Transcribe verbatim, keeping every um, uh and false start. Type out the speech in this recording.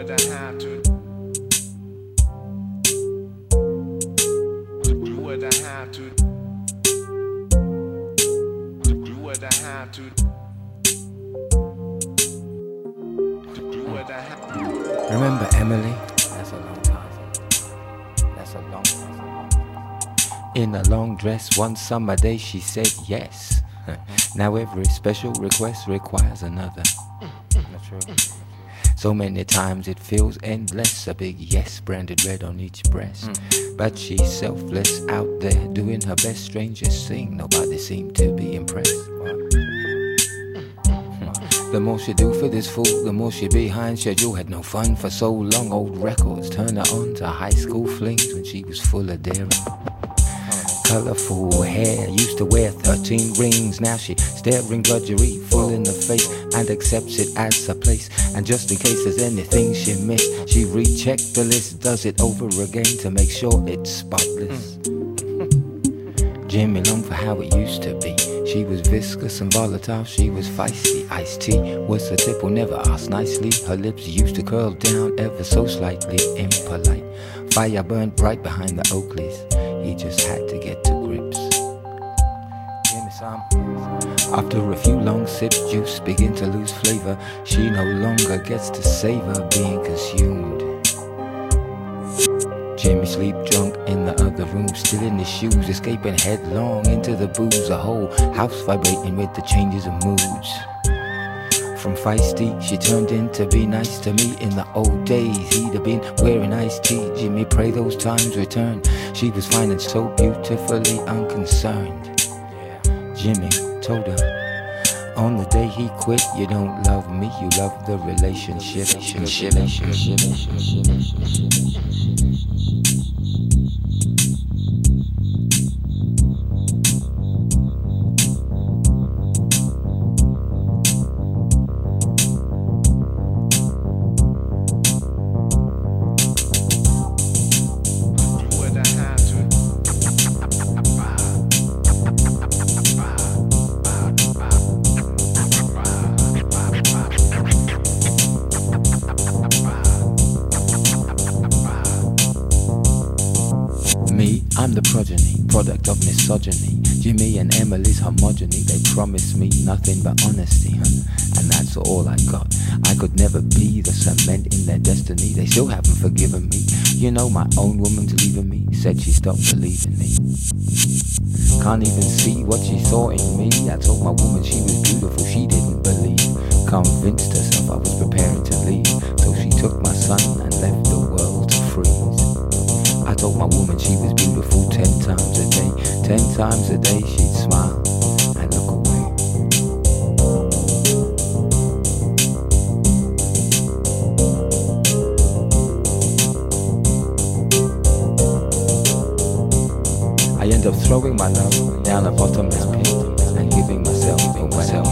what I have to do. Do what I have to do. Do what I have to do. Do what I have to do. Remember Emily? That's a long time. That's a long time. In a long dress, one summer day she said yes. Now every special request requires another. That's true. So many times it feels endless. A big yes branded red on each breast. Mm. But she's selfless out there doing her best. Strangest thing, nobody seemed to be impressed. The more she do for this fool, the more she behind schedule. Had no fun for so long. Old records turn her on to high school flings when she was full of daring. Colorful hair, used to wear thirteen rings. Now she staring drudgery full in the face and accepts it as a place. And just in case there's anything she missed, she rechecked the list, does it over again to make sure it's spotless. Jimmy longed for how it used to be. She was viscous and volatile, she was feisty. Iced tea was a tipple, never asked nicely. Her lips used to curl down ever so slightly, impolite. Fire burned bright behind the Oakleys. He just had to get to grips. Give me some. After a few long sips, juice begin to lose flavor. She no longer gets to savor being consumed. Jimmy sleep drunk in the other room, still in his shoes, escaping headlong into the booze. A whole house vibrating with the changes of moods. From feisty, she turned into be nice to me. In the old days, he'd have been wearing iced tea. Jimmy, pray those times return. She was fine and so beautifully unconcerned. Jimmy told her, on the day he quit, you don't love me, you love the relationship. relationship, relationship, relationship. Me, I'm the progeny, product of misogyny. Jimmy and Emily's homogeny. They promised me nothing but honesty, huh? And that's all I got. I could never be the cement in their destiny. They still haven't forgiven me. You know, my own woman's leaving me. Said she stopped believing me. Can't even see what she saw in me. I told my woman she was beautiful, she didn't believe. Convinced herself I was preparing to leave. So she took my son and left the world to freeze. I told my woman she was beautiful ten times a day. Ten times a day she'd smile and look away. I end up throwing my love down a bottomless pit and giving myself, giving myself